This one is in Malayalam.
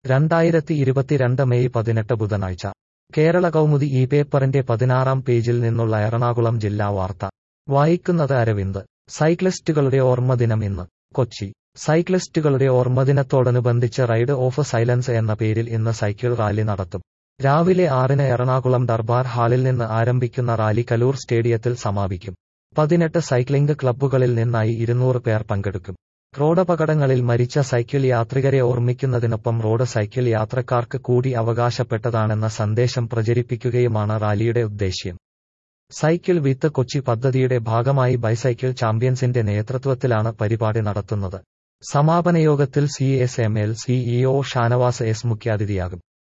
2022 മെയ് 18 ബുധനാഴ്ച കേരള കൗമുദി ഈ പേപ്പറിന്റെ 16-ാം പേജിൽ നിന്നുള്ള എറണാകുളം ജില്ലാ വാർത്ത വായിക്കുന്നത് അരവിന്ദ്. സൈക്ലിസ്റ്റുകളുടെ ഓർമ്മദിനം ഇന്ന്. കൊച്ചി. സൈക്ലിസ്റ്റുകളുടെ ഓർമ്മദിനത്തോടനുബന്ധിച്ച് റൈഡ് ഓഫ് സൈലൻസ് എന്ന പേരിൽ ഇന്ന് സൈക്കിൾ റാലി നടത്തും. രാവിലെ 6-ന് എറണാകുളം ദർബാർ ഹാളിൽ നിന്ന് ആരംഭിക്കുന്ന റാലി കലൂർ സ്റ്റേഡിയത്തിൽ സമാപിക്കും. 18 സൈക്ലിംഗ് ക്ലബ്ബുകളിൽ നിന്നായി 200 പേർ പങ്കെടുക്കും. റോഡപകടങ്ങളിൽ മരിച്ച സൈക്കിൾ യാത്രികരെ ഓർമ്മിക്കുന്നതിനൊപ്പം റോഡ് സൈക്കിൾ യാത്രക്കാർക്ക് കൂടി അവകാശപ്പെട്ടതാണെന്ന സന്ദേശം പ്രചരിപ്പിക്കുകയുമാണ് റാലിയുടെ ഉദ്ദേശ്യം. സൈക്കിൾ വിത്ത് കൊച്ചി പദ്ധതിയുടെ ഭാഗമായി ബൈസൈക്കിൾ ചാമ്പ്യൻസിന്റെ നേതൃത്വത്തിലാണ് പരിപാടി നടത്തുന്നത്. സമാപന യോഗത്തിൽ CSML CEO ഷാനവാസ് എസ് മുഖ്യാതിഥിയാകും.